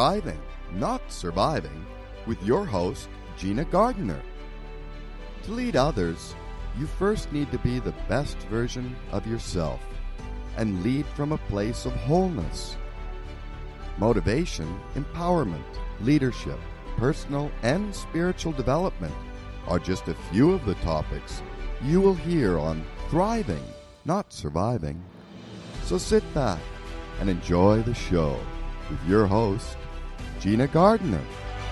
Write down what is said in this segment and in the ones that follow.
Thriving, Not Surviving, with your host, Gina Gardner. To lead others, you first need to be the best version of yourself and lead from a place of wholeness. Motivation, empowerment, leadership, personal and spiritual development are just a few of the topics you will hear on Thriving, Not Surviving. So sit back and enjoy the show with your host, Gina Gardner.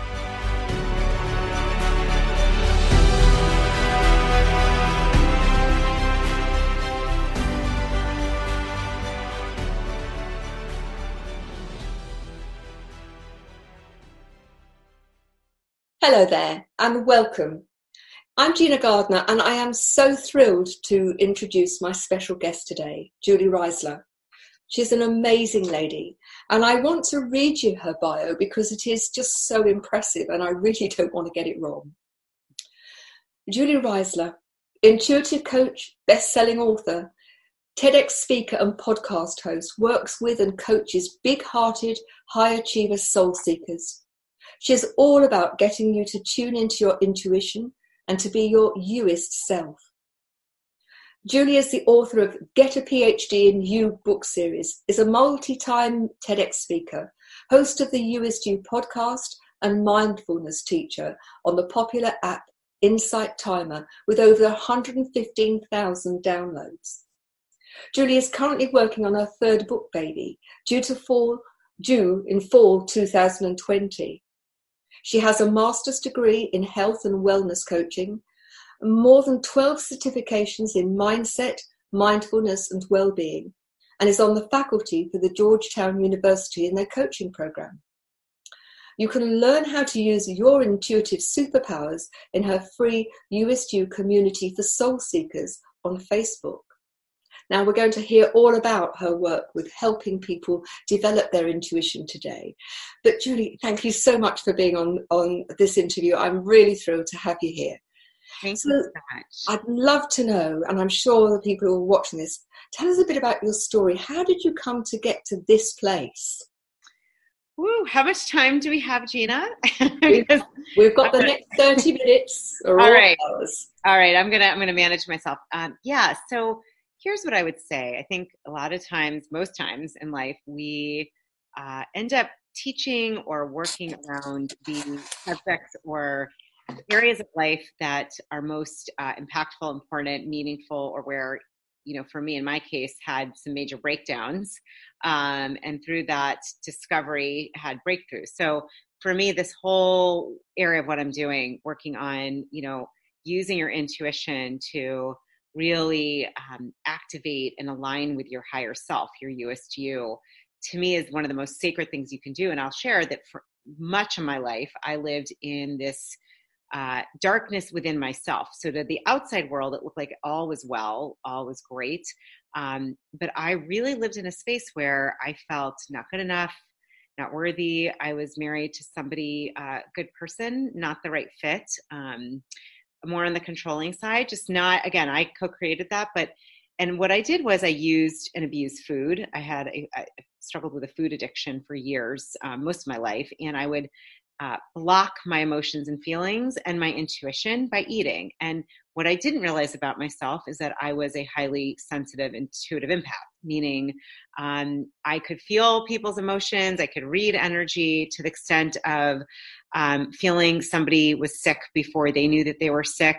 Hello there and welcome. I'm Gina Gardner and I am so thrilled to introduce my special guest today, Julie Reisler. She's an amazing lady and I want to read you her bio because it is just so impressive and I really don't want to get it wrong. Julie Reisler, intuitive coach, best-selling author, TEDx speaker and podcast host, works with and coaches big-hearted, high-achiever soul seekers. She's all about getting you to tune into your intuition and to be your youest self. Julie is the author of Get a PhD in You book series, is a multi-time TEDx speaker, host of the Youest You podcast and mindfulness teacher on the popular app Insight Timer with over 115,000 downloads. Julie is currently working on her third book baby, due in fall 2020. She has a master's degree in health and wellness coaching, more than 12 certifications in mindset, mindfulness and well-being, and is on the faculty for the Georgetown University in their coaching program. You can learn how to use your intuitive superpowers in her free Youest You community for soul seekers on Facebook. Now we're going to hear all about her work with helping people develop their intuition today. But Julie, thank you so much for being on this interview. I'm really thrilled to have you here. Thank you so much. I'd love to know, and I'm sure the people who are watching this, tell us a bit about your story. How did you come to get to this place? Woo, how much time do we have, Gina? We've got the next 30 minutes. All right. Hours. All right. I'm gonna manage myself. So here's what I would say. I think a lot of times, most times in life, we end up teaching or working around the subjects or areas of life that are most impactful, important, meaningful, or where, for me, in my case, had some major breakdowns. And through that discovery had breakthroughs. So for me, this whole area of what I'm doing, working on, using your intuition to really activate and align with your higher self, your Youest You, to me is one of the most sacred things you can do. And I'll share that for much of my life, I lived in this darkness within myself. So to the outside world, it looked like all was well, all was great. But I really lived in a space where I felt not good enough, not worthy. I was married to somebody, good person, not the right fit. More on the controlling side, just not, again, I co-created that, and what I did was I used and abused food. I struggled with a food addiction for years, most of my life, and I would block my emotions and feelings and my intuition by eating. And what I didn't realize about myself is that I was a highly sensitive, intuitive empath, meaning I could feel people's emotions. I could read energy to the extent of feeling somebody was sick before they knew that they were sick,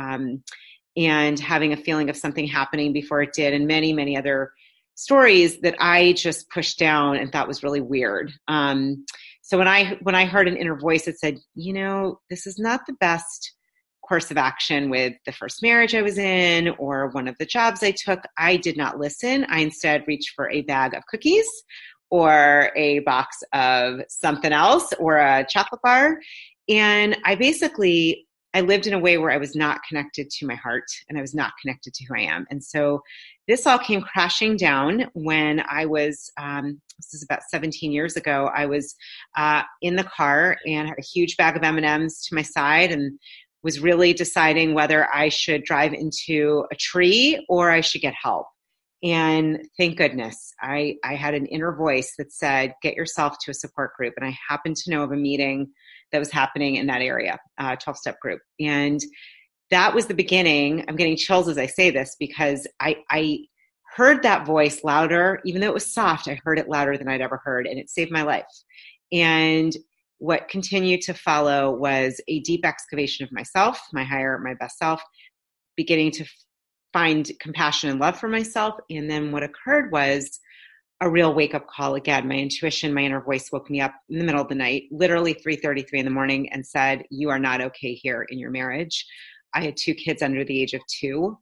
and having a feeling of something happening before it did, and many, many other stories that I just pushed down and thought was really weird. So when I heard an inner voice that said, this is not the best course of action with the first marriage I was in or one of the jobs I took, I did not listen. I instead reached for a bag of cookies or a box of something else or a chocolate bar. And I lived in a way where I was not connected to my heart and I was not connected to who I am. And so this all came crashing down when I was, this is about 17 years ago, I was in the car and had a huge bag of M&Ms to my side and was really deciding whether I should drive into a tree or I should get help. And thank goodness, I had an inner voice that said, get yourself to a support group. And I happened to know of a meeting that was happening in that area, 12-step group. And that was the beginning. I'm getting chills as I say this because I heard that voice louder, even though it was soft, I heard it louder than I'd ever heard, and it saved my life. And what continued to follow was a deep excavation of myself, my best self, beginning to find compassion and love for myself. And then what occurred was a real wake-up call. Again, my intuition, my inner voice woke me up in the middle of the night, literally 3:33 in the morning, and said, you are not okay here in your marriage. I had 2 kids under the age of 2.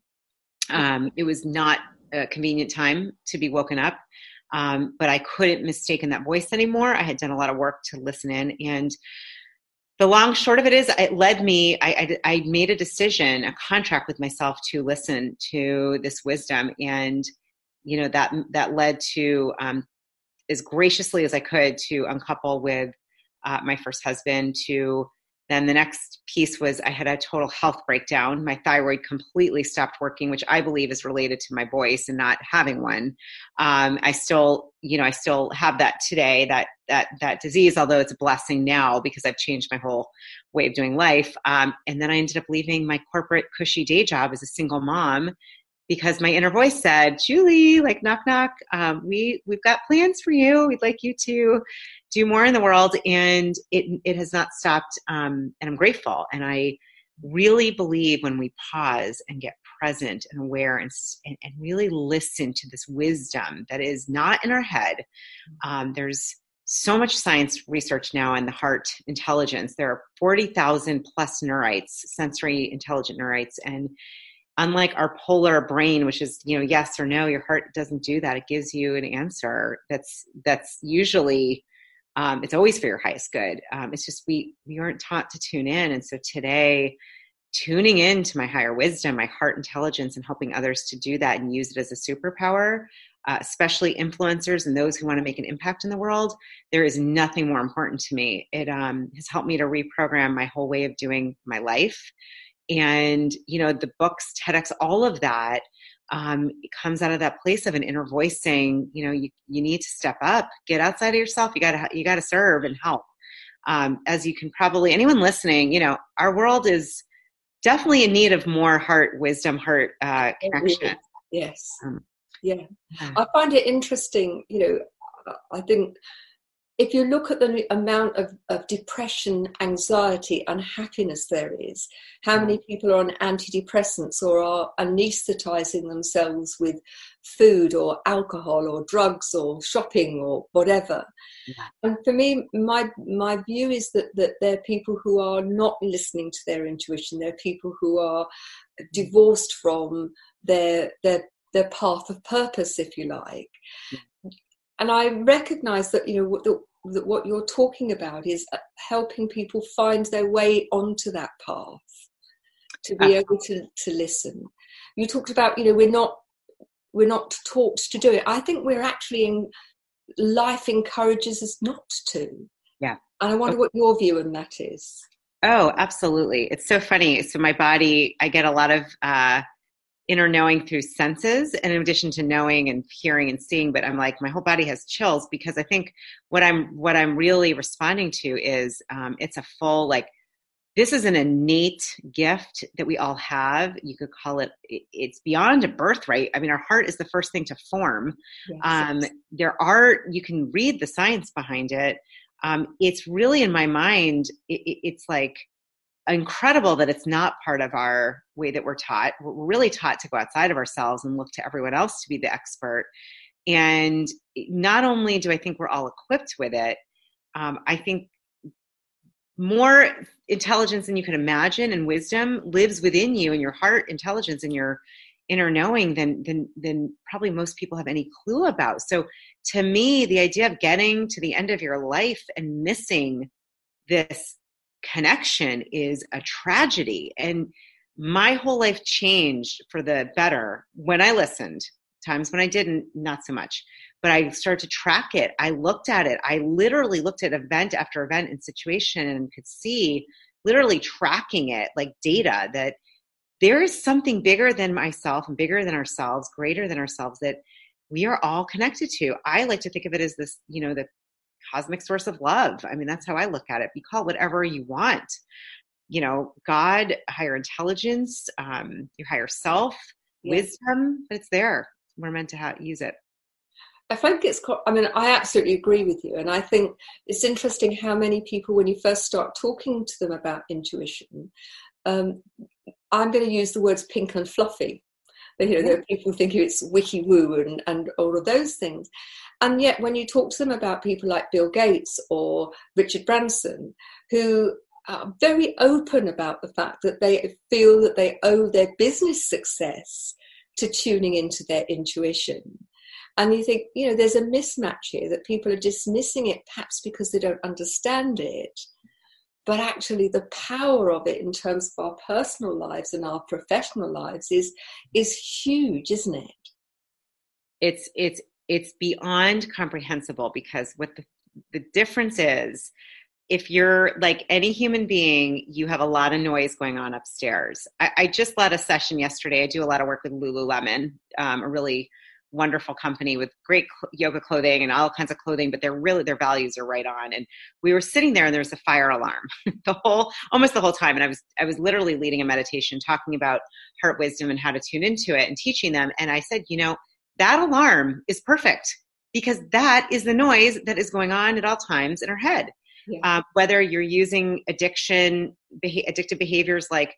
It was not a convenient time to be woken up, but I couldn't mistake that voice anymore. I had done a lot of work to listen in, and the long short of it is, it led me, I made a decision, a contract with myself to listen to this wisdom. And, that led to, as graciously as I could, to uncouple with my first husband. To then the next piece was I had a total health breakdown. My thyroid completely stopped working, which I believe is related to my voice and not having one. I still have that today, that disease, although it's a blessing now because I've changed my whole way of doing life. And then I ended up leaving my corporate cushy day job as a single mom because my inner voice said, Julie, like knock, knock. We've got plans for you. We'd like you to do more in the world. And it has not stopped. And I'm grateful. And I really believe when we pause and get present and aware and really listen to this wisdom that is not in our head. There's so much science research now in the heart intelligence. There are 40,000 plus neurites, sensory intelligent neurites. And unlike our polar brain, which is, yes or no, your heart doesn't do that. It gives you an answer that's usually, it's always for your highest good. It's just we aren't taught to tune in. And so today, tuning in to my higher wisdom, my heart intelligence, and helping others to do that and use it as a superpower, especially influencers and those who want to make an impact in the world, there is nothing more important to me. It has helped me to reprogram my whole way of doing my life. And, the books, TEDx, all of that, it comes out of that place of an inner voice saying, you need to step up, get outside of yourself. You got to serve and help. As you can probably, anyone listening, our world is definitely in need of more heart wisdom, heart connection. Yes. Yeah. I find it interesting, I think if you look at the amount of depression, anxiety, unhappiness there is, how many people are on antidepressants or are anesthetizing themselves with food or alcohol or drugs or shopping or whatever. Yeah. And for me, my view is that there are people who are not listening to their intuition. There are people who are divorced from their path of purpose, if you like. Yeah. And I recognize that, that what you're talking about is helping people find their way onto that path, to be able to listen. You talked about, we're not taught to do it. I think we're actually life encourages us not to. Yeah. And I wonder what your view on that is. Oh, absolutely. It's so funny. So my body, I get a lot of inner knowing through senses, and in addition to knowing and hearing and seeing, but I'm like, my whole body has chills because I think what I'm really responding to is it's a full, this is an innate gift that we all have. You could call it's beyond a birthright. I mean, our heart is the first thing to form. Yes. You can read the science behind it. It's really, in my mind, it's like incredible that it's not part of our way that we're taught. We're really taught to go outside of ourselves and look to everyone else to be the expert. And not only do I think we're all equipped with it, I think more intelligence than you can imagine and wisdom lives within you, and your heart intelligence and your inner knowing than probably most people have any clue about. So to me, the idea of getting to the end of your life and missing this connection is a tragedy. And my whole life changed for the better when I listened. Times when I didn't, not so much. But I started to track it. I looked at it. I literally looked at event after event and situation and could see, literally tracking it like data, that there is something bigger than myself and bigger than ourselves, greater than ourselves, that we are all connected to. I like to think of it as this, the cosmic source of love. I mean, that's how I look at it. You call it whatever you want. God, higher intelligence, your higher self, wisdom, it's there. We're meant to use it. I think I absolutely agree with you. And I think it's interesting how many people, when you first start talking to them about intuition, I'm going to use the words pink and fluffy. There are people thinking it's wiki-woo and all of those things. And yet when you talk to them about people like Bill Gates or Richard Branson, who are very open about the fact that they feel that they owe their business success to tuning into their intuition. And you think, there's a mismatch here, that people are dismissing it perhaps because they don't understand it. But actually the power of it in terms of our personal lives and our professional lives is huge, isn't it? It's beyond comprehensible, because what the difference is, if you're like any human being, you have a lot of noise going on upstairs. I just led a session yesterday. I do a lot of work with Lululemon, a really wonderful company with great yoga clothing and all kinds of clothing, but their values are right on. And we were sitting there and there was a fire alarm almost the whole time. And I was literally leading a meditation, talking about heart wisdom and how to tune into it and teaching them. And I said, that alarm is perfect, because that is the noise that is going on at all times in our head. Yeah. Whether you're using addictive behaviors like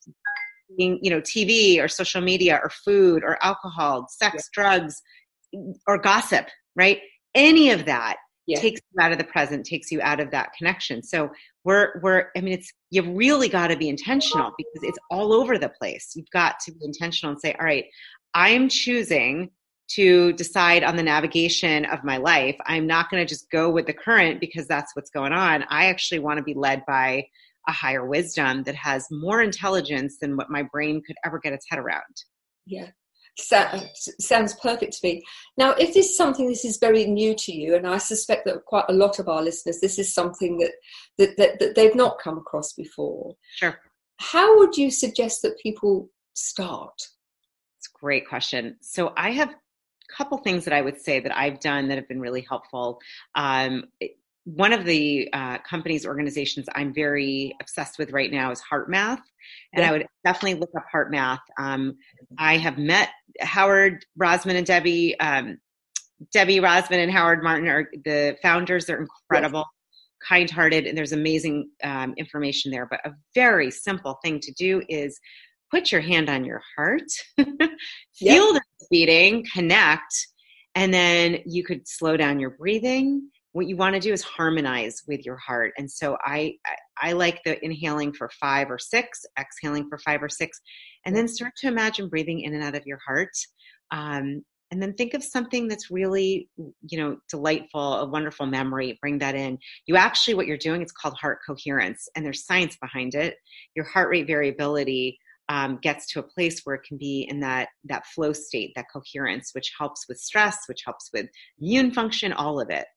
TV or social media or food or alcohol, sex, drugs, or gossip, right? Any of that takes you out of the present, takes you out of that connection. So you've really got to be intentional, because it's all over the place. You've got to be intentional and say, all right, I'm choosing to decide on the navigation of my life. I'm not going to just go with the current because that's what's going on. I actually want to be led by a higher wisdom that has more intelligence than what my brain could ever get its head around. Yeah. Sounds perfect to me. Now, if this is very new to you, and I suspect that quite a lot of our listeners, this is something that they've not come across before. Sure. How would you suggest that people start? It's a great question. So I have a couple things that I would say that I've done that have been really helpful. One of the companies, organizations I'm very obsessed with right now is HeartMath. And I would definitely look up HeartMath. I have met Howard Rosman and Debbie Rosman and Howard Martin are the founders. They're incredible, kind-hearted, and there's amazing information there. But a very simple thing to do is put your hand on your heart, feel the beating, connect, and then you could slow down your breathing. What you want to do is harmonize with your heart. And so I like the inhaling for 5 or 6, exhaling for 5 or 6, and then start to imagine breathing in and out of your heart. And then think of something that's really, delightful, a wonderful memory, bring that in. What you're doing, it's called heart coherence, and there's science behind it. Your heart rate variability gets to a place where it can be in that flow state, that coherence, which helps with stress, which helps with immune function, all of it.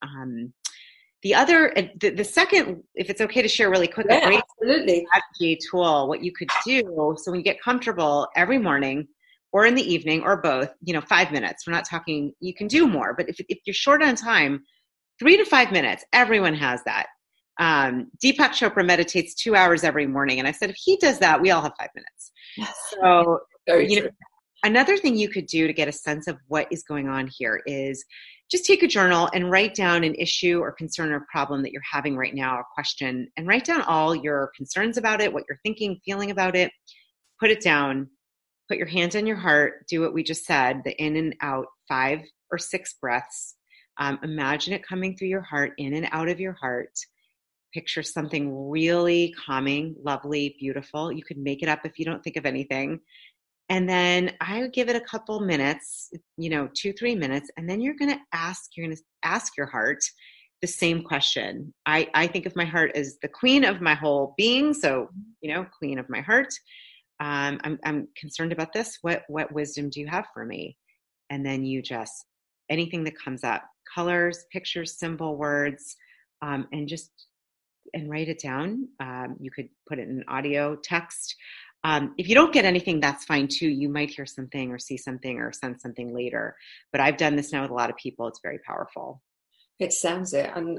The second, if it's okay to share really quick, a great strategy tool, what you could do. So when you get comfortable every morning or in the evening or both, 5 minutes, we're not talking, you can do more, but if you're short on time, 3 to 5 minutes, everyone has that. Deepak Chopra meditates 2 hours every morning. And I said, if he does that, we all have 5 minutes. So, another thing you could do to get a sense of what is going on here is just take a journal and write down an issue or concern or problem that you're having right now, or question, and write down all your concerns about it, what you're thinking, feeling about it. Put it down, put your hands on your heart, do what we just said, the in and out 5 or 6 breaths. Imagine it coming through your heart, in and out of your heart. Picture something really calming, lovely, beautiful. You could make it up if you don't think of anything. And then I would give it a couple minutes, 2-3 minutes, and then you're going to ask your heart the same question. I think of my heart as the queen of my whole being. So, queen of my heart. I'm concerned about this. What wisdom do you have for me? And then you just, anything that comes up, colors, pictures, symbol, words, and write it down. You could put it in audio, text. If you don't get anything, that's fine too. You might hear something or see something or sense something later. But I've done this now with a lot of people. It's very powerful. It sounds it, and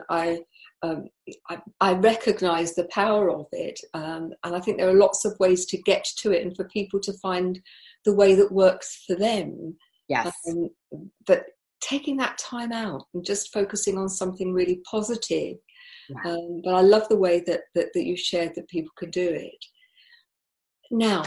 I recognise the power of it, and I think there are lots of ways to get to it, and for people to find the way that works for them. Yes. But taking that time out and just focusing on something really positive. Yeah. But I love the way that you shared that people could do it. Now,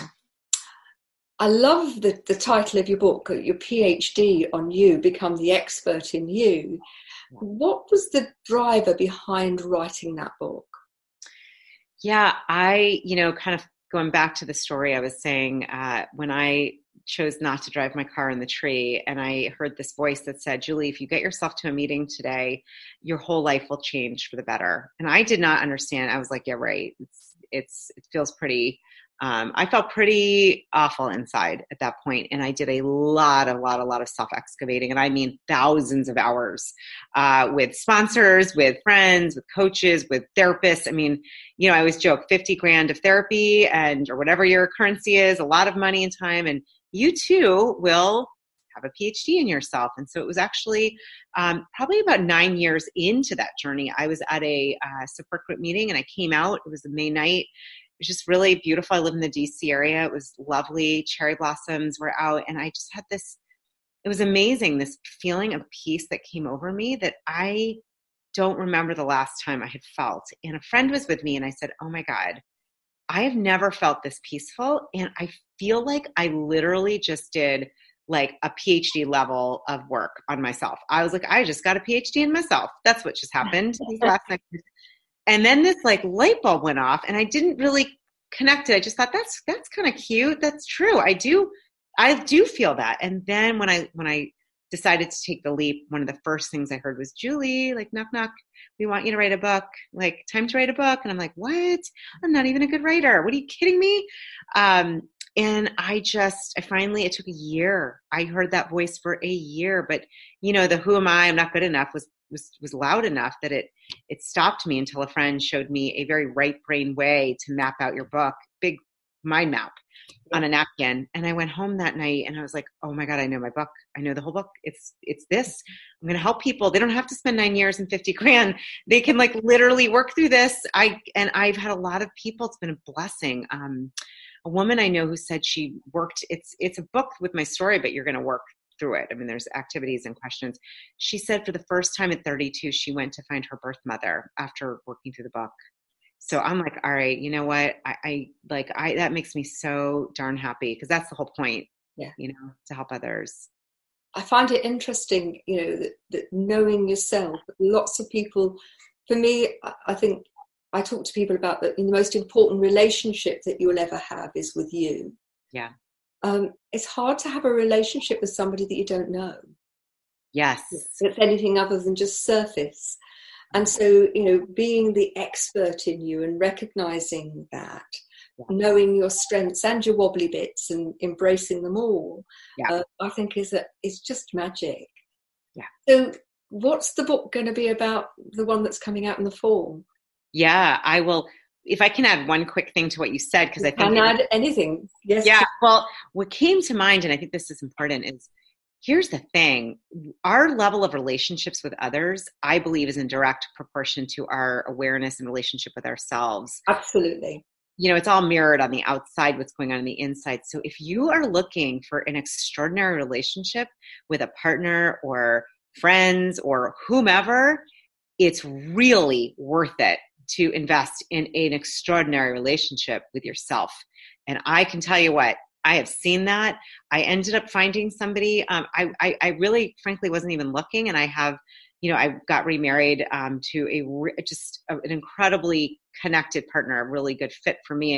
I love the title of your book, your PhD on you, Become the Expert in You. What was the driver behind writing that book? Yeah, kind of going back to the story I was saying, when I chose not to drive my car in the tree, and I heard this voice that said, Julie, if you get yourself to a meeting today, your whole life will change for the better. And I did not understand. I was like, yeah, right. It feels pretty, I felt pretty awful inside at that point. And I did a lot of self-excavating. And I mean, thousands of hours, with sponsors, with friends, with coaches, with therapists. I mean, I always joke $50,000 of therapy or whatever your currency is, a lot of money and time. And you too will have a PhD in yourself. And so it was actually probably about 9 years into that journey. I was at a support group meeting and I came out. It was a May night. It was just really beautiful. I live in the DC area. It was lovely. Cherry blossoms were out. And I just had it was amazing, this feeling of peace that came over me that I don't remember the last time I had felt. And a friend was with me and I said, oh my God, I have never felt this peaceful. And I feel like I literally just did like a PhD level of work on myself. I was like, I just got a PhD in myself. That's what just happened last night. And then this like light bulb went off and I didn't really connect it. I just thought that's kind of cute. That's true. I do feel that. And then when I decided to take the leap, one of the first things I heard was, Julie, like, knock, knock. We want you to write a book, like time to write a book. And I'm like, what? I'm not even a good writer. What are you kidding me? And it took a year. I heard that voice for a year, but the who am I'm not good enough was loud enough that it stopped me until a friend showed me a very right brain way to map out your book, big mind map on a napkin. And I went home that night and I was like, oh my God, I know my book. I know the whole book. It's this. I'm going to help people. They don't have to spend 9 years and $50,000. They can like literally work through this. I've had a lot of people. It's been a blessing. A woman I know who said she worked, it's a book with my story, but you're going to work through it. I mean, there's activities and questions. She said for the first time at 32, she went to find her birth mother after working through the book. So I'm like, all right, you know what? That makes me so darn happy because that's the whole point, to help others. I find it interesting, that knowing yourself, lots of people, for me, I think I talk to people about that the most important relationship that you'll ever have is with you. Yeah. It's hard to have a relationship with somebody that you don't know. Yes. It's anything other than just surface. And so, being the expert in you and recognizing that, knowing your strengths and your wobbly bits and embracing them all, I think is just magic. Yeah. So what's the book going to be about, the one that's coming out in the fall? Yeah, I will. If I can add one quick thing to what you said, because I think can add anything. Yes. Yeah. Well, what came to mind, and I think this is important, is here's the thing. Our level of relationships with others, I believe, is in direct proportion to our awareness and relationship with ourselves. Absolutely. It's all mirrored on the outside, what's going on the inside. So if you are looking for an extraordinary relationship with a partner or friends or whomever, it's really worth it to invest in an extraordinary relationship with yourself. And I can tell you what, I have seen that. I ended up finding somebody. I really, frankly, wasn't even looking. And I got remarried to an incredibly connected partner, a really good fit for me.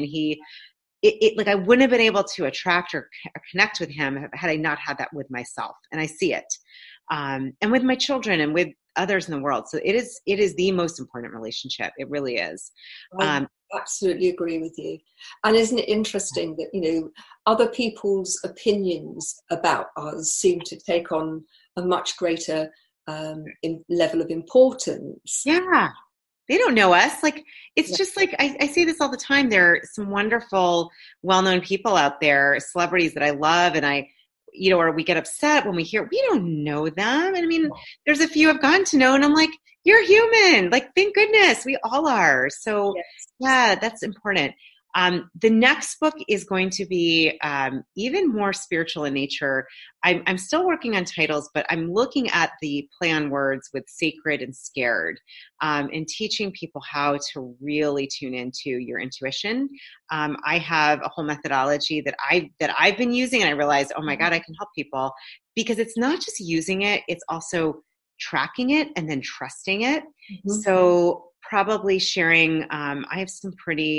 And I wouldn't have been able to attract or connect with him had I not had that with myself. And I see it. And with my children and with others in the world. So it is the most important relationship. It really is. I absolutely agree with you. And isn't it interesting that, other people's opinions about us seem to take on a much greater level of importance. Yeah, they don't know us. Like, it's just like, I say this all the time. There are some wonderful, well-known people out there, celebrities that I love. And or we get upset when we hear, we don't know them. And I mean, there's a few I've gotten to know, and I'm like, you're human. Like, thank goodness, we all are. So yeah, that's important. The next book is going to be even more spiritual in nature. I'm still working on titles, but I'm looking at the play on words with sacred and scared, and teaching people how to really tune into your intuition. I have a whole methodology that I've been using, and I realized, oh my God, I can help people, because it's not just using it, it's also tracking it and then trusting it. So probably sharing, I have some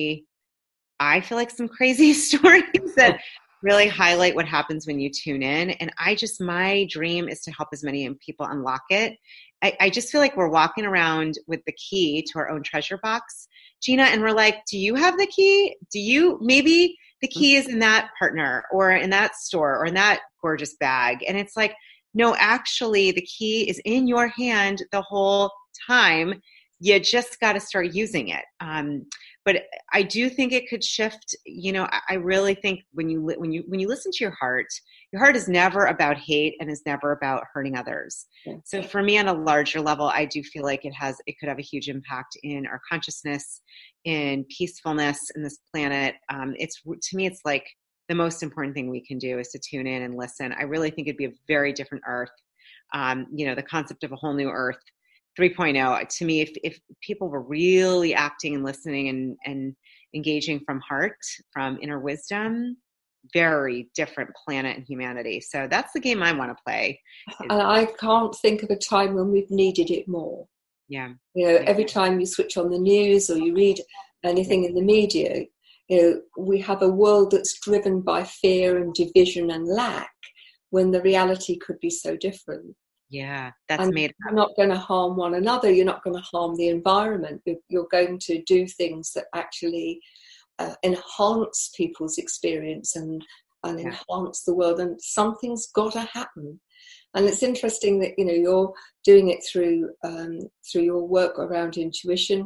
I feel like some crazy stories that really highlight what happens when you tune in. And my dream is to help as many people unlock it. I just feel like we're walking around with the key to our own treasure box, Gina, and we're like, do you have the key? Maybe the key is in that partner or in that store or in that gorgeous bag. And it's like, no, actually the key is in your hand the whole time. You just got to start using it. But I do think it could shift. I really think when you listen to your heart is never about hate and is never about hurting others. So for me, on a larger level, I do feel like it could have a huge impact in our consciousness, in peacefulness in this planet. To me, it's like the most important thing we can do is to tune in and listen. I really think it'd be a very different earth. The concept of a whole new earth 3.0, to me, if people were really acting and listening and engaging from heart, from inner wisdom, very different planet and humanity. So that's the game I want to play. And I can't think of a time when we've needed it more. Yeah. Every time you switch on the news or you read anything in the media, we have a world that's driven by fear and division and lack, when the reality could be so different. Yeah, that's and made up. You're not going to harm one another. You're not going to harm the environment. You're going to do things that actually enhance people's experience and enhance the world. And something's got to happen. And it's interesting that you're doing it through your work around intuition.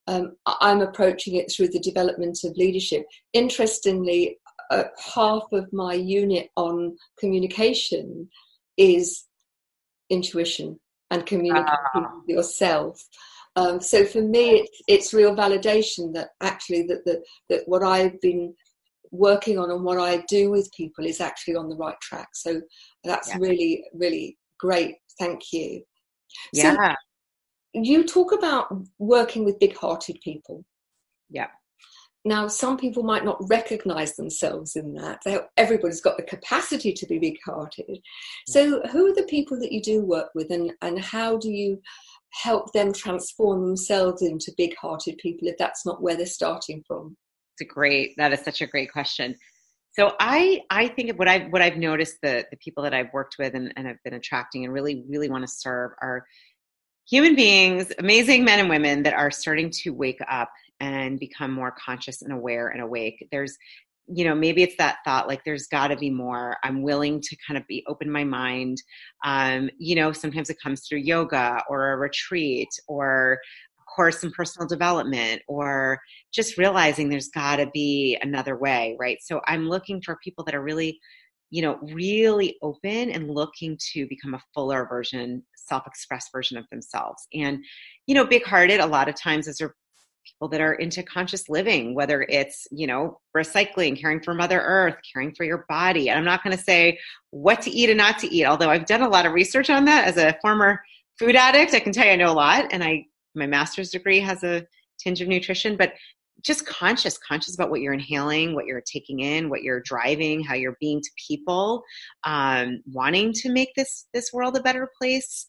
I'm approaching it through the development of leadership. Interestingly, half of my unit on communication is intuition and communicating with yourself. So for me, it's real validation that actually that what I've been working on and what I do with people is actually on the right track. So that's really, really great. Thank you. Yeah. So you talk about working with big-hearted people. Yeah. Now, some people might not recognize themselves in that. Everybody's got the capacity to be big-hearted. So who are the people that you do work with, and how do you help them transform themselves into big-hearted people if that's not where they're starting from? That is such a great question. So I think what I've noticed, the people that I've worked with and have been attracting and really, really want to serve are human beings, amazing men and women that are starting to wake up and become more conscious and aware and awake. There's, maybe it's that thought, like, there's got to be more. I'm willing to kind of be open my mind. Sometimes it comes through yoga or a retreat or a course in personal development, or just realizing there's got to be another way, right? So I'm looking for people that are really, really open and looking to become a fuller version, self-expressed version of themselves. And, big-hearted, a lot of times those are people that are into conscious living, whether it's, recycling, caring for Mother Earth, caring for your body. And I'm not going to say what to eat and not to eat, although I've done a lot of research on that. As a former food addict, I can tell you I know a lot. And my master's degree has a tinge of nutrition, but just conscious about what you're inhaling, what you're taking in, what you're driving, how you're being to people, wanting to make this world a better place.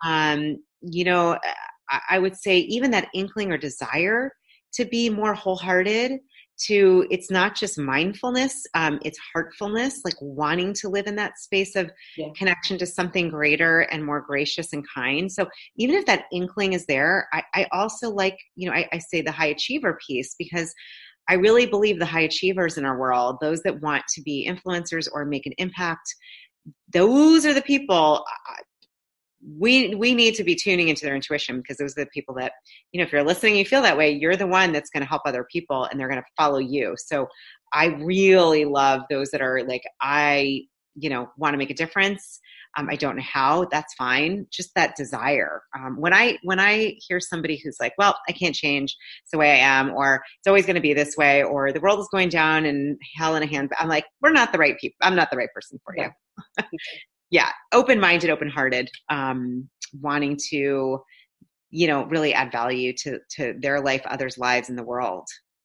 I would say even that inkling or desire to be more wholehearted, it's not just mindfulness, it's heartfulness, like wanting to live in that space of connection to something greater and more gracious and kind. So even if that inkling is there, I also like, I say the high achiever piece, because I really believe the high achievers in our world, those that want to be influencers or make an impact, those are the people we need to be tuning into their intuition, because those are the people that, if you're listening, you feel that way, you're the one that's going to help other people and they're going to follow you. So I really love those that are like, I, want to make a difference. I don't know how, that's fine. Just that desire. When I hear somebody who's like, well, I can't change the way I am, or it's always going to be this way, or the world is going down and hell in a hand, I'm like, we're not the right people. I'm not the right person for you. Yeah. Open-minded, open-hearted, wanting to, really add value to their life, others' lives in the world.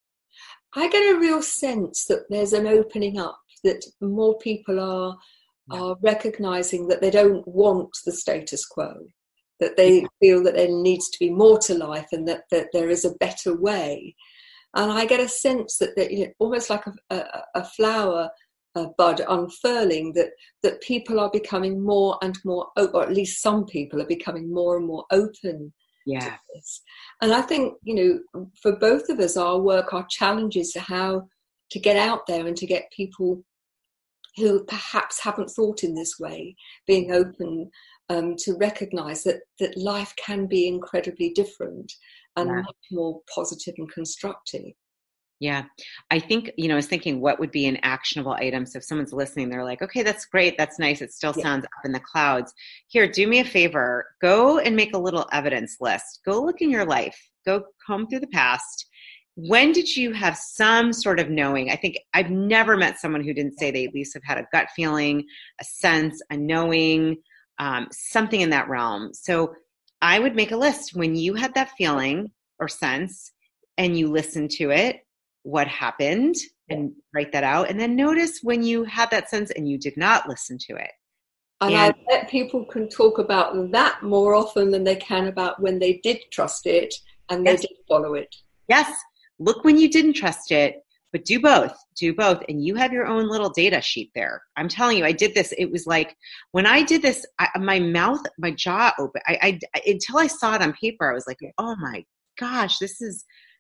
I get a real sense that there's an opening up, that more people are recognizing that they don't want the status quo, that they feel that there needs to be more to life, and that there is a better way. And I get a sense that almost like a flower bud unfurling, that people are becoming more and more, or at least some people are becoming more and more open to this. And I think, for both of us, our work, our challenge is how to get out there and to get people who perhaps haven't thought in this way, being open to recognize that life can be incredibly different and much more positive and constructive. Yeah. I think, I was thinking, what would be an actionable item? So if someone's listening, they're like, okay, that's great. That's nice. It still sounds up in the clouds. Here, do me a favor. Go and make a little evidence list. Go look in your life. Go comb through the past. When did you have some sort of knowing? I think I've never met someone who didn't say they at least have had a gut feeling, a sense, a knowing, something in that realm. So I would make a list when you had that feeling or sense and you listened to it, what happened, and write that out. And then notice when you had that sense and you did not listen to it. And I bet people can talk about that more often than they can about when they did trust it and they did follow it. Yes. Look when you didn't trust it, but do both. And you have your own little data sheet there. I'm telling you, I did this. It was like, when I did this, my jaw opened. I until I saw it on paper, I was like, oh my gosh, this is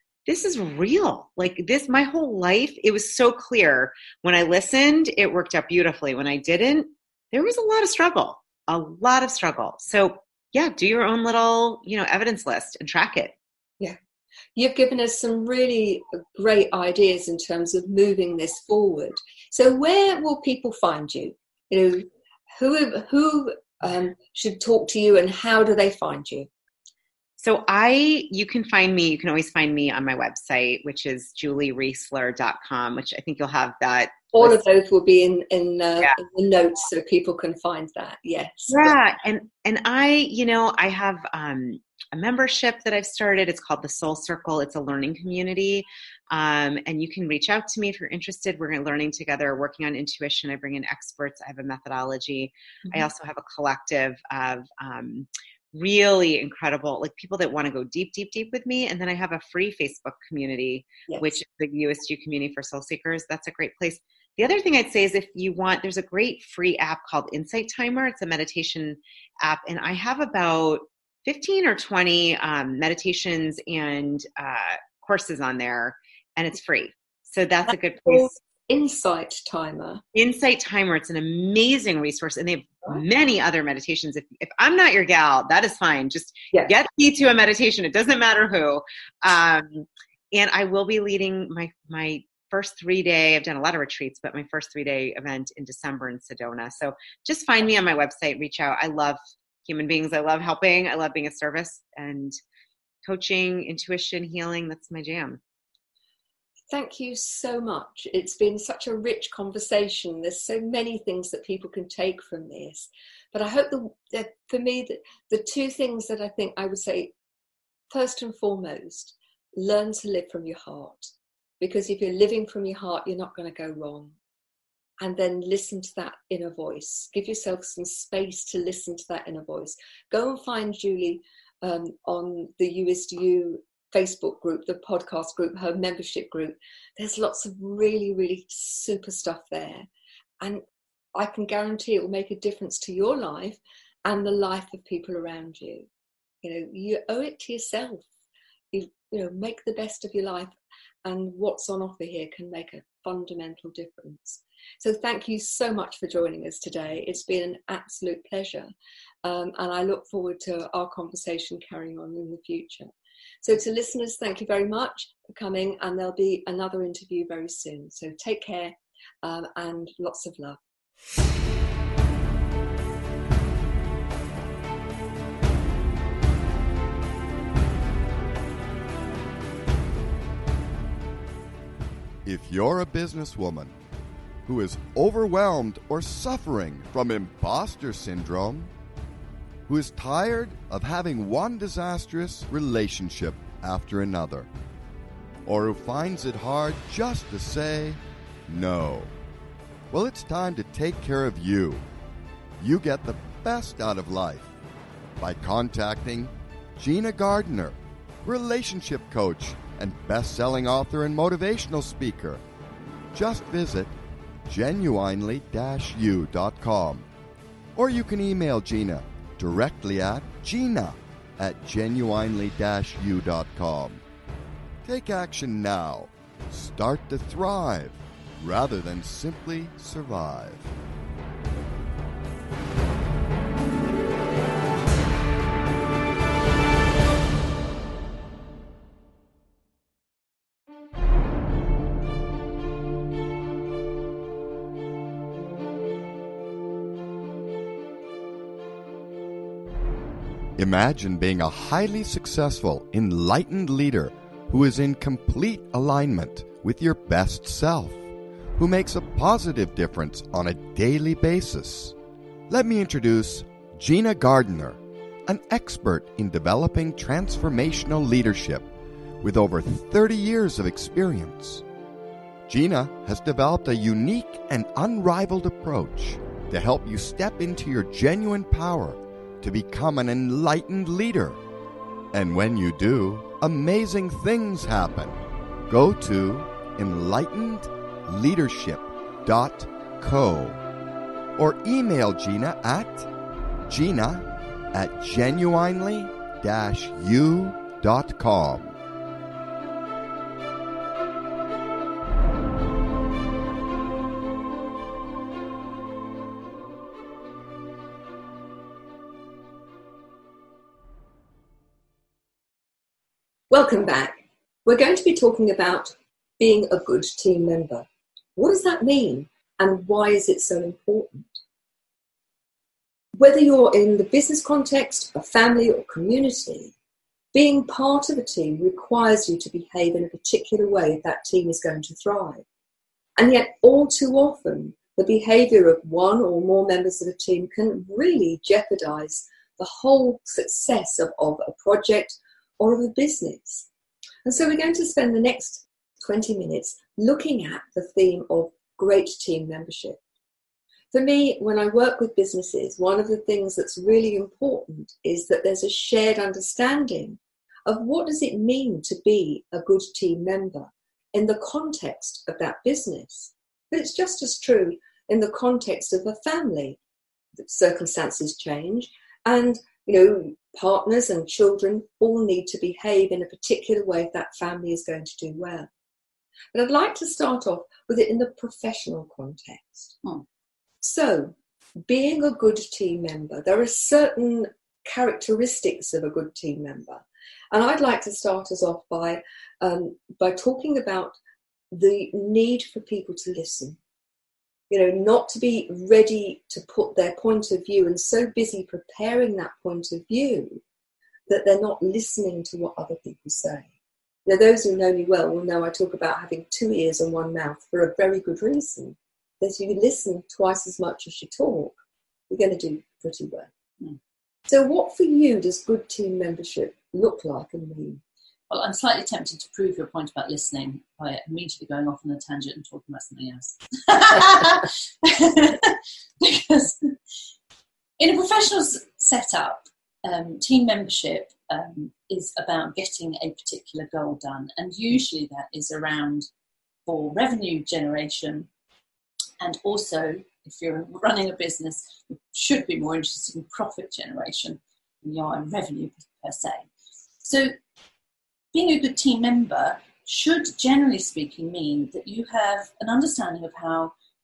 real. Like this, my whole life, it was so clear. When I listened, it worked out beautifully. When I didn't, there was a lot of struggle. So yeah, do your own little, evidence list and track it. Yeah. You've given us some really great ideas in terms of moving this forward. So where will people find you? Who should talk to you, and how do they find you? So you can find me, you can always find me on my website, which is julieriesler.com, which I think you'll have that. All of those will be in the notes so people can find that. Yes. Yeah. And I have a membership that I've started. It's called the Soul Circle. It's a learning community. And you can reach out to me if you're interested. We're learning together, working on intuition. I bring in experts. I have a methodology. Mm-hmm. I also have a collective of really incredible, like people that want to go deep with me. And then I have a free Facebook community, which is the USG community for soul seekers. That's a great place. The other thing I'd say is if you want, there's a great free app called Insight Timer. It's a meditation app. And I have about 15 or 20 meditations and courses on there, and it's free. So that's a good place. Insight Timer. Insight Timer. It's an amazing resource, and they have many other meditations. If I'm not your gal, that is fine. Just get me to a meditation. It doesn't matter who. And I will be leading my first 3-day, I've done a lot of retreats, but my first 3-day event in December in Sedona. So just find me on my website, reach out. I love human beings. I love helping. I love being of service, and coaching, intuition, healing. That's my jam. Thank you so much. It's been such a rich conversation. There's so many things that people can take from this. But I hope that for me, the two things that I think I would say, first and foremost, learn to live from your heart. Because if you're living from your heart, you're not going to go wrong. And then listen to that inner voice. Give yourself some space to listen to that inner voice. Go and find Julie on the USDU Facebook group, the podcast group, her membership group. There's lots of really, really super stuff there. And I can guarantee it will make a difference to your life and the life of people around you. You owe it to yourself. Make the best of your life. And what's on offer here can make a fundamental difference. So thank you so much for joining us today. It's been an absolute pleasure. And I look forward to our conversation carrying on in the future. So to listeners, thank you very much for coming, and there'll be another interview very soon. So take care and lots of love. If you're a businesswoman who is overwhelmed or suffering from imposter syndrome, who is tired of having one disastrous relationship after another, or who finds it hard just to say no, well, it's time to take care of you. You get the best out of life by contacting Gina Gardner, relationship coach and best-selling author and motivational speaker. Just visit genuinely-u.com, or you can email Gina directly at gina@genuinely-u.com. Take action now. Start to thrive rather than simply survive. Imagine being a highly successful, enlightened leader who is in complete alignment with your best self, who makes a positive difference on a daily basis. Let me introduce Gina Gardner, an expert in developing transformational leadership with over 30 years of experience. Gina has developed a unique and unrivaled approach to help you step into your genuine power to become an enlightened leader. And when you do, amazing things happen. Go to enlightenedleadership.co or email Gina at gina@genuinely-u.com. Welcome back. We're going to be talking about being a good team member. What does that mean, and why is it so important? Whether you're in the business context, a family or community, being part of a team requires you to behave in a particular way if that team is going to thrive. And yet all too often, the behavior of one or more members of a team can really jeopardize the whole success of a project or of a business. And so we're going to spend the next 20 minutes looking at the theme of great team membership. For me, when I work with businesses, one of the things that's really important is that there's a shared understanding of what does it mean to be a good team member in the context of that business. But it's just as true in the context of a family. The circumstances change, and partners and children all need to behave in a particular way if that family is going to do well. But I'd like to start off with it in the professional context. So, being a good team member, there are certain characteristics of a good team member. And I'd like to start us off by talking about the need for people to listen. Not to be ready to put their point of view and so busy preparing that point of view that they're not listening to what other people say. Now, those who know me well will know I talk about having 2 ears and 1 mouth for a very good reason. That if you listen twice as much as you talk, you're going to do pretty well. So what for you does good team membership look like and mean? Well, I'm slightly tempted to prove your point about listening by immediately going off on a tangent and talking about something else. Because in a professional setup, team membership is about getting a particular goal done. And usually that is around for revenue generation. And also, if you're running a business, you should be more interested in profit generation than you are in revenue per se. So being a good team member should, generally speaking, mean that you have an understanding of how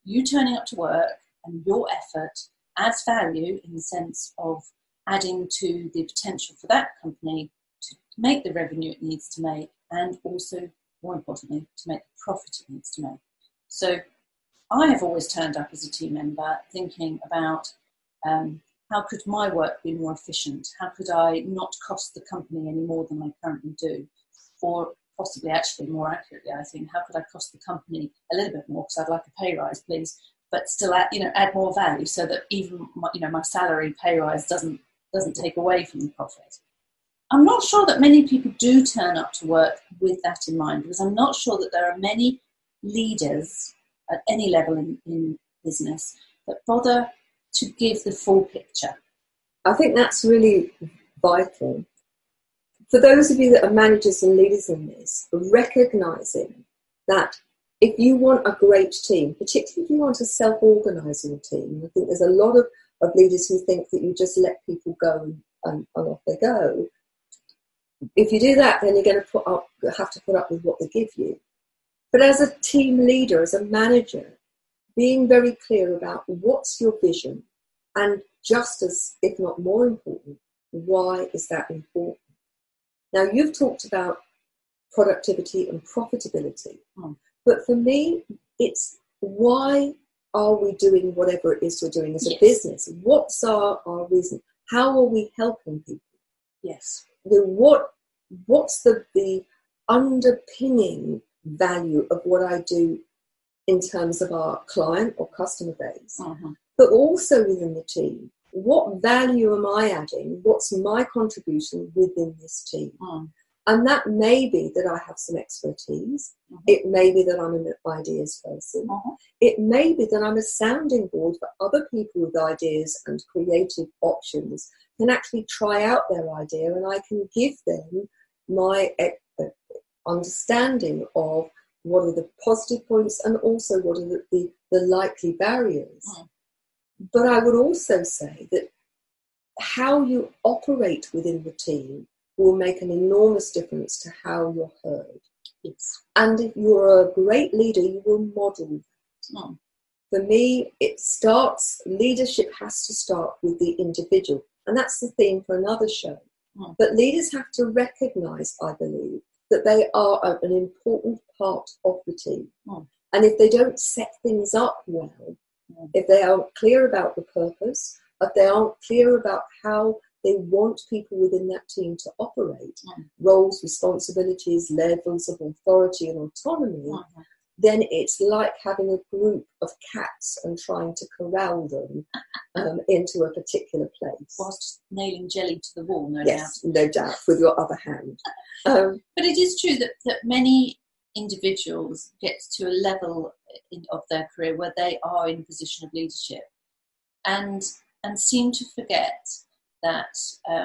you turning up to work and your effort adds value in the sense of adding to the potential for that company to make the revenue it needs to make, and also, more importantly, to make the profit it needs to make. So I have always turned up as a team member thinking about how could my work be more efficient? How could I not cost the company any more than I currently do? Or possibly, actually, more accurately, I think, how could I cost the company a little bit more, because I'd like a pay rise, please, but still add more value so that even my salary pay rise doesn't take away from the profit. I'm not sure that many people do turn up to work with that in mind, because I'm not sure that there are many leaders at any level in business that bother to give the full picture. I think that's really vital. For those of you that are managers and leaders in this, recognising that if you want a great team, particularly if you want a self-organising team, I think there's a lot of leaders who think that you just let people go and off they go. If you do that, then you're going to have to put up with what they give you. But as a team leader, as a manager, being very clear about what's your vision, and just as, if not more important, why is that important? Now, you've talked about productivity and profitability, but for me, it's why are we doing whatever it is we're doing as a business? What's our reason? How are we helping people? Yes. What's the underpinning value of what I do in terms of our client or customer base, but also within the team? What value am I adding? What's my contribution within this team? And that may be that I have some expertise. It may be that I'm an ideas person. It may be that I'm a sounding board for other people with ideas and creative options, can actually try out their idea, and I can give them my understanding of what are the positive points and also what are the likely barriers. But I would also say that how you operate within the team will make an enormous difference to how you're heard. And if you're a great leader, you will model that. For me, leadership has to start with the individual. And that's the theme for another show. But leaders have to recognise, I believe, that they are an important part of the team. And if they don't set things up well, if they aren't clear about the purpose, if they aren't clear about how they want people within that team to operate, roles, responsibilities, levels of authority and autonomy, then it's like having a group of cats and trying to corral them into a particular place. Whilst nailing jelly to the wall, no doubt, with your other hand. But it is true that many individuals get to a level of their career where they are in a position of leadership and seem to forget that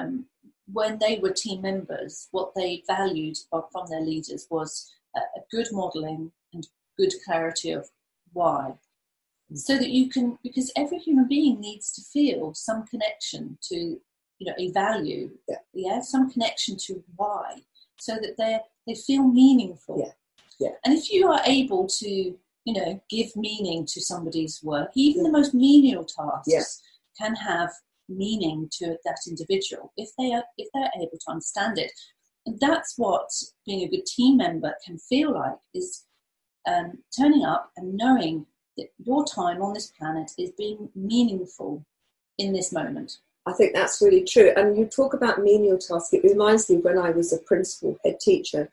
when they were team members, what they valued from their leaders was a good modelling and good clarity of why. So that you can, because every human being needs to feel some connection to, a value, some connection to why, so that they feel meaningful. And if you are able to, give meaning to somebody's work, even the most menial tasks can have meaning to that individual if they're able to understand it. And that's what being a good team member can feel like, is turning up and knowing that your time on this planet is being meaningful in this moment. I think that's really true. And you talk about menial tasks. It reminds me when I was a principal head teacher,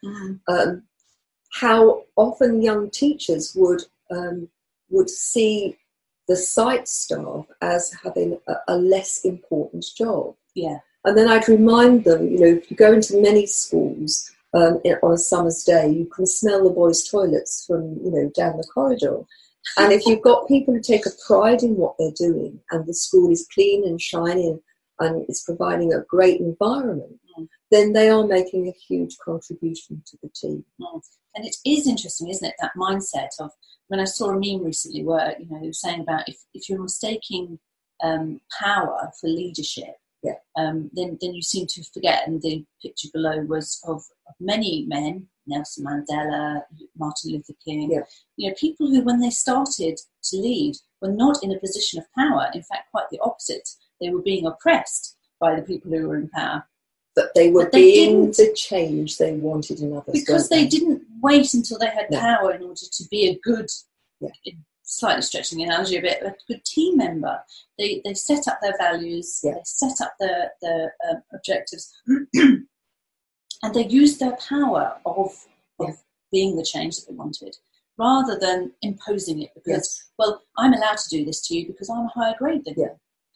how often young teachers would see the site staff as having a less important job. And then I'd remind them, if you go into many schools on a summer's day, you can smell the boys' toilets from, down the corridor. And if you've got people who take a pride in what they're doing and the school is clean and shiny and it's providing a great environment, then they are making a huge contribution to the team. And it is interesting, isn't it, that mindset of, when I saw a meme recently where, they were saying about if you're mistaking power for leadership, then you seem to forget, and the picture below was of many men, Nelson Mandela, Martin Luther King, people who, when they started to lead, were not in a position of power. In fact, quite the opposite. They were being oppressed by the people who were in power. But they were being the change they wanted in others. Because they didn't wait until they had power in order to be a good, slightly stretching the analogy a bit, a good team member. They set up their values, they set up their objectives, and they used their power of being the change that they wanted, rather than imposing it because, well, I'm allowed to do this to you because I'm a higher grade than you.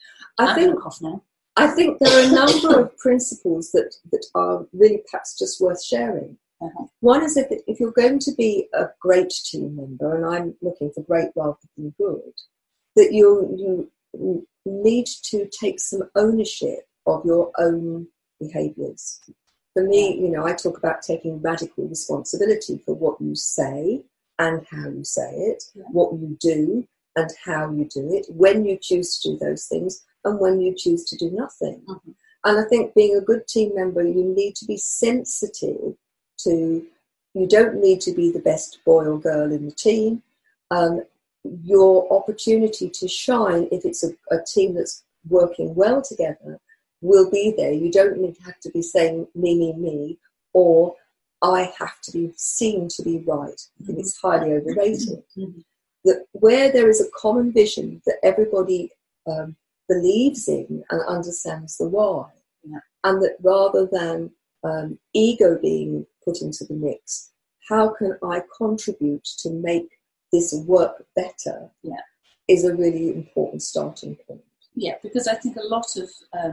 I think there are a number of principles that are really perhaps just worth sharing. One is if you're going to be a great team member, and I'm looking for great rather than good, that you need to take some ownership of your own behaviours. For me, I talk about taking radical responsibility for what you say and how you say it, what you do and how you do it, when you choose to do those things and when you choose to do nothing. And I think being a good team member, you need to be sensitive to, you don't need to be the best boy or girl in the team. Your opportunity to shine, if it's a team that's working well together, will be there. You don't have to be saying me, or I have to be seen to be right. I think it's highly overrated. That where there is a common vision that everybody believes in and understands the why, and that rather than ego being put into the mix, how can I contribute to make this work better, is a really important starting point. Yeah, because I think a lot of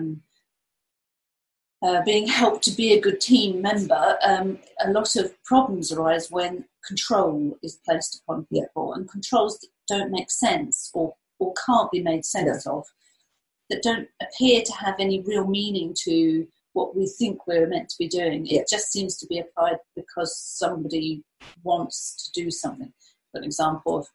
being helped to be a good team member, a lot of problems arise when control is placed upon people, and controls that don't make sense or can't be made sense of, that don't appear to have any real meaning to what we think we're meant to be doing. It just seems to be applied because somebody wants to do something. For example,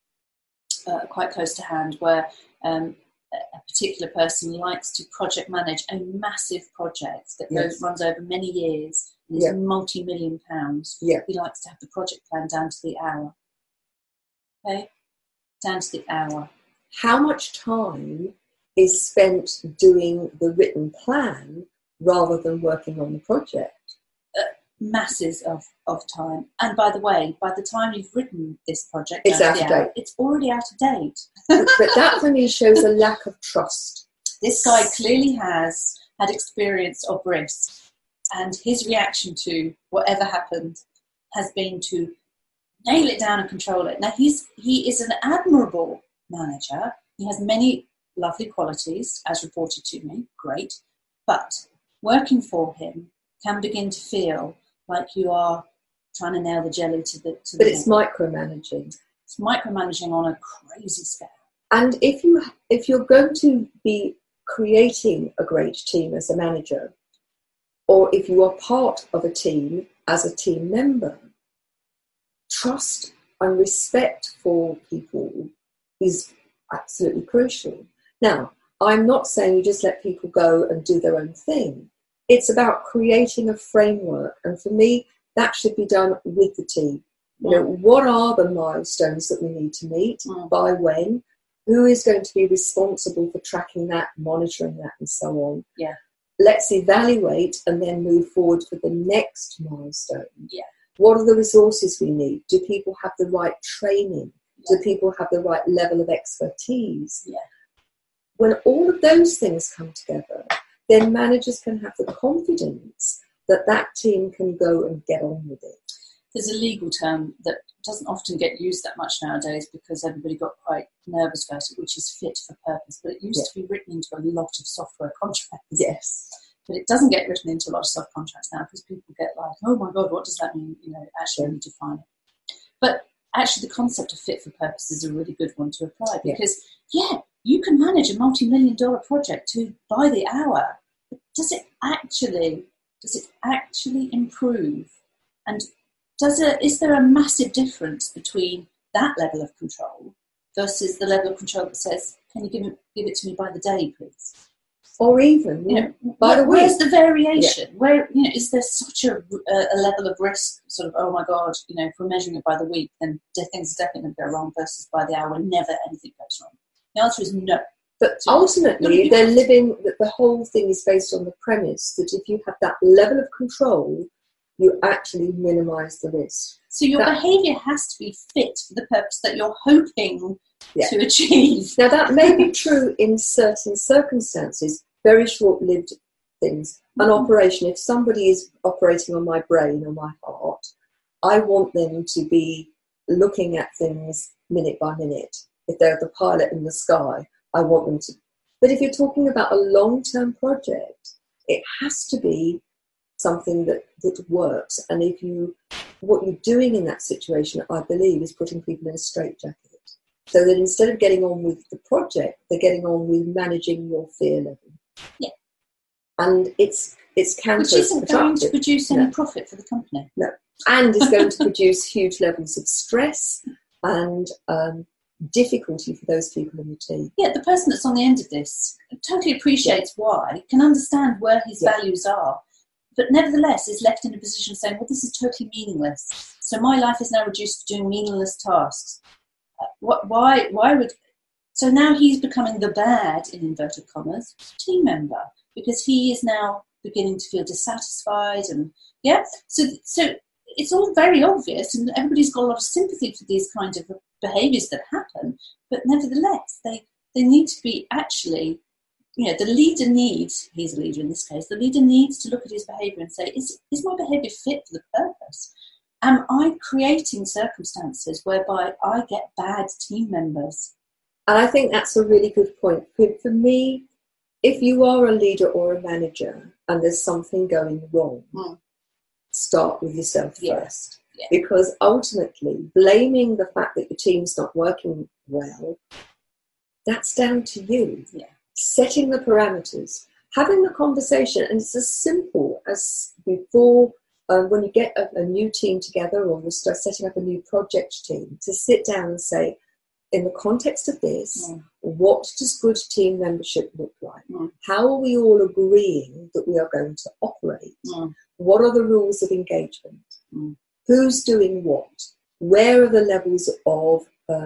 of quite close to hand, where a particular person likes to project manage a massive project that runs over many years and is multi-million pounds. He likes to have the project plan down to the hour. Okay? Down to the hour. How much time is spent doing the written plan rather than working on the project? Masses of time. And by the way, by the time you've written this project, it's out of date. It's already out of date. But that for me shows a lack of trust. This guy clearly has had experience of risk, and his reaction to whatever happened has been to nail it down and control it. Now, he is an admirable manager. He has many lovely qualities, as reported to me. Great. But working for him can begin to feel like you are trying to nail the jelly to the But it's micromanaging. It's micromanaging on a crazy scale. And if you're going to be creating a great team as a manager, or if you are part of a team as a team member, trust and respect for people is absolutely crucial. Now, I'm not saying you just let people go and do their own thing. It's about creating a framework, and for me, that should be done with the team. What are the milestones that we need to meet, by when, who is going to be responsible for tracking that, monitoring that, and so on. Let's evaluate and then move forward for the next milestone. What are the resources we need? Do people have the right training? Do people have the right level of expertise? When all of those things come together, then managers can have the confidence that that team can go and get on with it. There's a legal term that doesn't often get used that much nowadays because everybody got quite nervous about it, which is fit for purpose. But it used to be written into a lot of software contracts. But it doesn't get written into a lot of soft contracts now because people get like, oh my God, what does that mean? Actually, we need to define it. But actually, the concept of fit for purpose is a really good one to apply because, you can manage a multi-million-dollar project by the hour. But does it actually improve? And is there a massive difference between that level of control versus the level of control that says, can you give it to me by the day, please? Or even, by the way, where's the variation? Where, is there such a level of risk, sort of, oh my God, if we're measuring it by the week, then things are definitely going to go wrong, versus by the hour, never anything goes wrong? The answer is no. But ultimately, they're living, that the whole thing is based on the premise that if you have that level of control, you actually minimise the risk. So your behaviour has to be fit for the purpose that you're hoping to achieve. Now, that may be true in certain circumstances, very short-lived things. An operation, if somebody is operating on my brain or my heart, I want them to be looking at things minute by minute. If they're the pilot in the sky, I want them to. But if you're talking about a long-term project, it has to be something that works. And what you're doing in that situation, I believe, is putting people in a straitjacket. So that instead of getting on with the project, they're getting on with managing your fear level. Yeah. And it's counterproductive. Which isn't going to produce any profit for the company. No. And is going to produce huge levels of stress and difficulty for those people in the team. Yeah, the person that's on the end of this totally appreciates why, can understand where his values are, but nevertheless is left in a position of saying, well, this is totally meaningless. So my life is now reduced to doing meaningless tasks. Why would... So now he's becoming the bad, in inverted commas, team member, because he is now beginning to feel dissatisfied. And so it's all very obvious, and everybody's got a lot of sympathy for these kinds of behaviours that happen, but nevertheless they need to be actually, the leader needs, he's a leader in this case, the leader needs to look at his behaviour and say, is my behaviour fit for the purpose? Am I creating circumstances whereby I get bad team members? And I think that's a really good point. For me, if you are a leader or a manager and there's something going wrong, start with yourself first. Yeah. Because ultimately, blaming the fact that your team's not working well, that's down to you. Yeah. Setting the parameters, having the conversation, and it's as simple as before, when you get a new team together or you start setting up a new project team, to sit down and say, in the context of this, what does good team membership look like? How are we all agreeing that we are going to operate? What are the rules of engagement? Who's doing what? Where are the levels of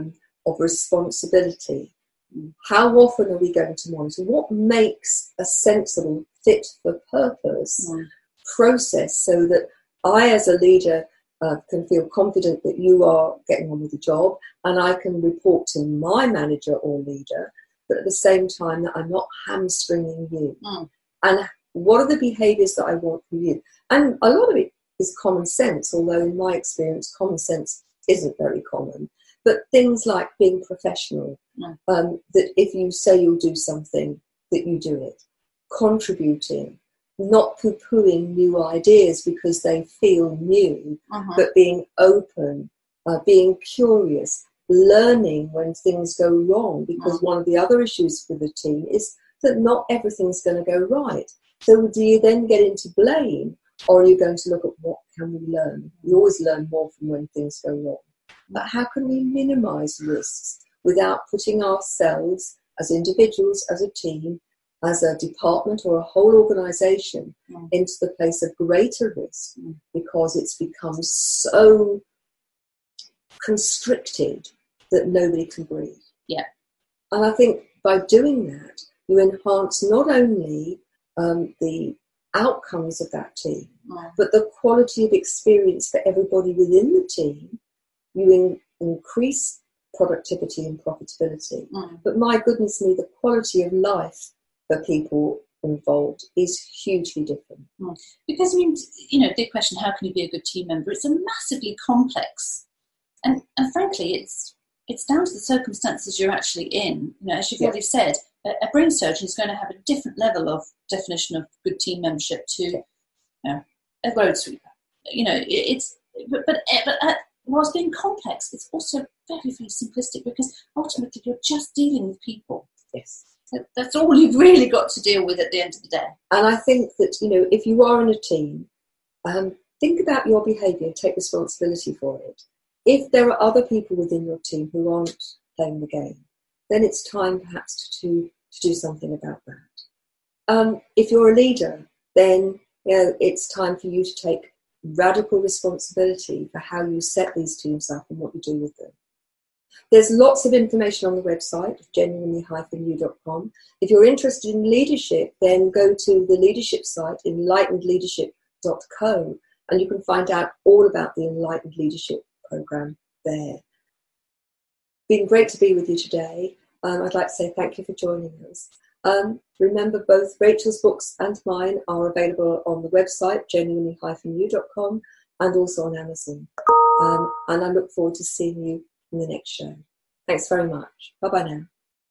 responsibility? How often are we going to monitor? What makes a sensible, fit for purpose process so that I, as a leader, can feel confident that you are getting on with the job, and I can report to my manager or leader, but at the same time that I'm not hamstringing you. And what are the behaviours that I want from you? And a lot of it is common sense, although in my experience, common sense isn't very common. But things like being professional, that if you say you'll do something, that you do it. Contributing, not poo-pooing new ideas because they feel new, but being open, being curious, learning when things go wrong, because one of the other issues with the team is that not everything's going to go right. So do you then get into blame, or are you going to look at what can we learn? We always learn more from when things go wrong. But how can we minimise risks without putting ourselves as individuals, as a team, as a department or a whole organisation into the place of greater risk, because it's become so constricted that nobody can breathe. Yeah. And I think by doing that, you enhance not only the outcomes of that team, but the quality of experience for everybody within the team. You increase productivity and profitability. But my goodness me, the quality of life for people involved is hugely different. Because, the question, how can you be a good team member? It's a massively complex, and frankly, it's down to the circumstances you're actually in. As you've already said, a brain surgeon is going to have a different level of definition of good team membership to a road sweeper. But whilst being complex, it's also very, very simplistic, because ultimately you're just dealing with people. Yes. So that's all you've really got to deal with at the end of the day. And I think that, if you are in a team, think about your behaviour, take responsibility for it. If there are other people within your team who aren't playing the game, then it's time perhaps to do something about that. if you're a leader, then it's time for you to take radical responsibility for how you set these teams up and what you do with them. There's lots of information on the website, genuinely-you.com. If you're interested in leadership, then go to the leadership site, enlightenedleadership.co, and you can find out all about the Enlightened Leadership Program there. Been great to be with you today. I'd like to say thank you for joining us. Remember, both Rachel's books and mine are available on the website, genuinely-you.com, and also on Amazon. And I look forward to seeing you in the next show. Thanks very much. Bye-bye now.